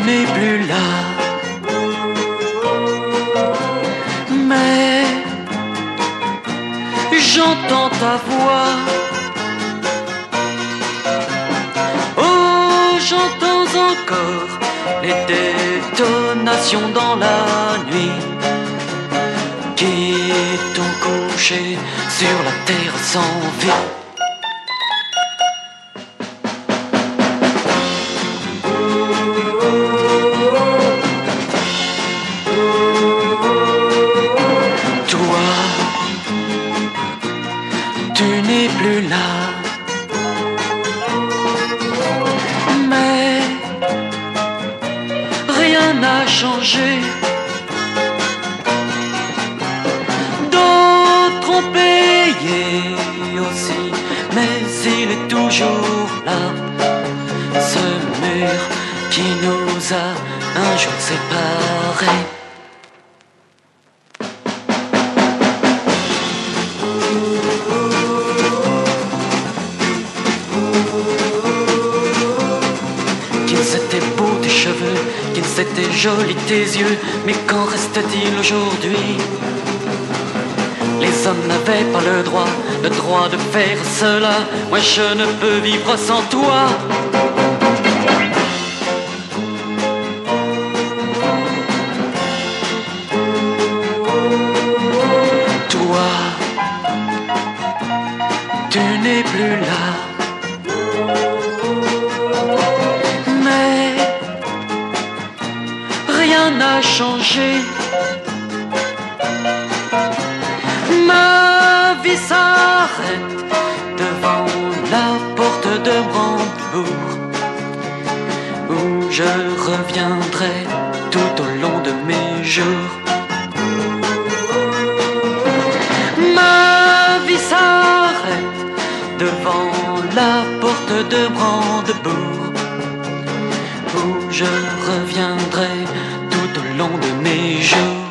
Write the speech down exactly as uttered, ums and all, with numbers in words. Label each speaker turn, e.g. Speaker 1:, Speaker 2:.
Speaker 1: n'es plus là. Mais j'entends ta voix. Oh, j'entends encore les détonations dans la nuit qui t'ont couché sur la terre sans vie. Toi, tu n'es plus là. Mais rien n'a changé. D'autres ont payé aussi, mais il est toujours là. Ce mur qui nous a un jour séparés. Qu'ils étaient beaux tes cheveux, qu'ils étaient jolis tes yeux, mais qu'en reste-t-il aujourd'hui? Les hommes n'avaient pas le droit, le droit de faire cela. Moi je ne peux vivre sans toi. Toi, tu n'es plus là. Mais rien n'a changé. Ma vie s'arrête devant la porte de Brandebourg, où je reviendrai tout au long de mes jours. Ma vie s'arrête devant la porte de Brandebourg, où je reviendrai tout au long de mes jours.